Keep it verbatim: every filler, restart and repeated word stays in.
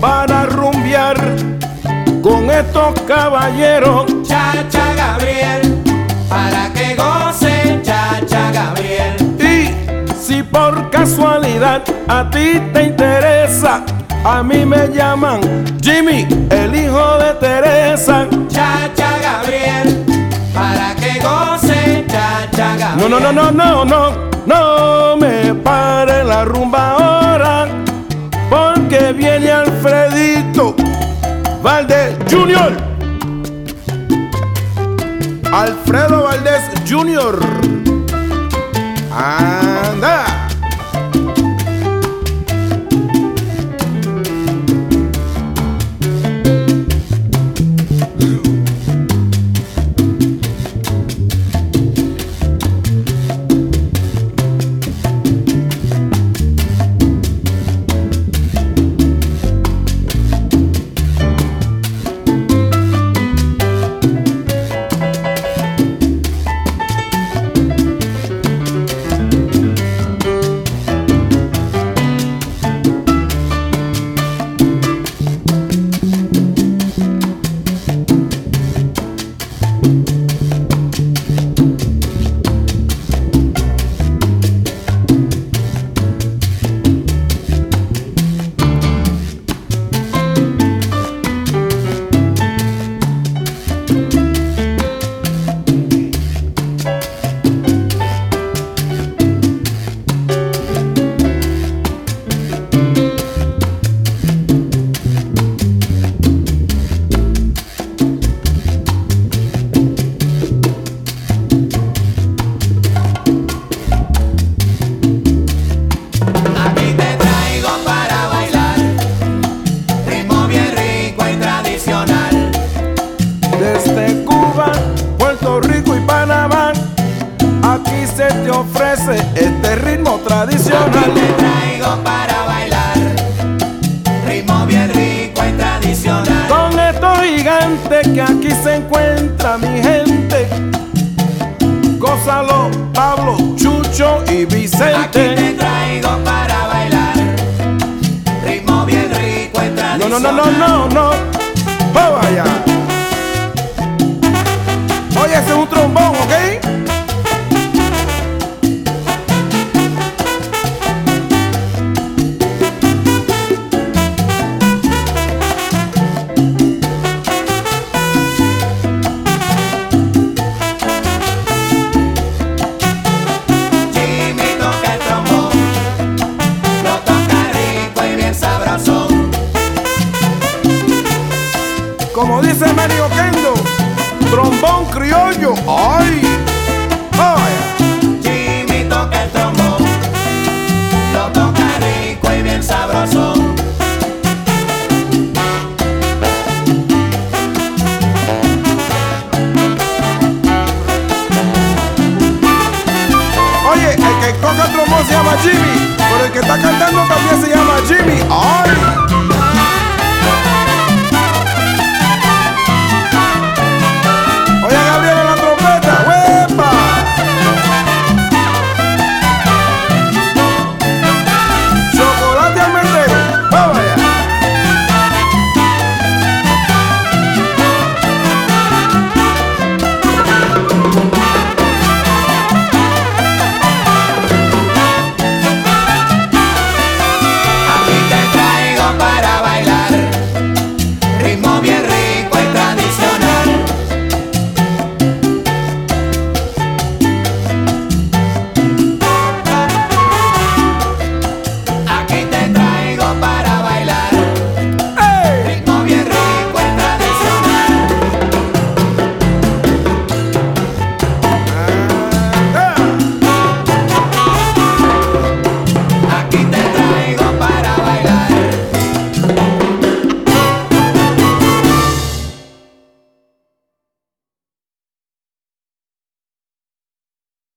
para rumbear con estos caballeros. Chacha Gabriel, para que goce, Chacha Gabriel. Y si por casualidad a ti te interesa, a mí me llaman Jimmy, el hijo de Teresa. Chacha Gabriel, para que goce, Chacha Gabriel. No, no, no, no, no, no, no me pare la rumba ahora, porque viene Alfredito Valdés junior Alfredo Valdés junior Anda. Desde Cuba, Puerto Rico y Panamá, aquí se te ofrece este ritmo tradicional. Aquí te traigo para bailar, ritmo bien rico y tradicional. Con estos gigantes que aquí se encuentra mi gente, gózalo, Pablo, Chucho y Vicente. Aquí te traigo para bailar, ritmo bien rico y tradicional. No, no, no, no, no, no, oh, vaya. Oye, ese es un trombón, ¿ok? Jimmy toca el trombón, lo toca rico y bien sabrosón. Como dice Mario Kendo, trombón criollo, ay, ay. Jimmy toca el trombón, lo toca rico y bien sabrosón. Oye, el que toca el trombón se llama Jimmy, pero el que está cantando también se llama Jimmy, ay. Oye, Gabriel en la trompeta, ¡huepa! Chocolate almendrero, vamos allá. Aquí te traigo para bailar,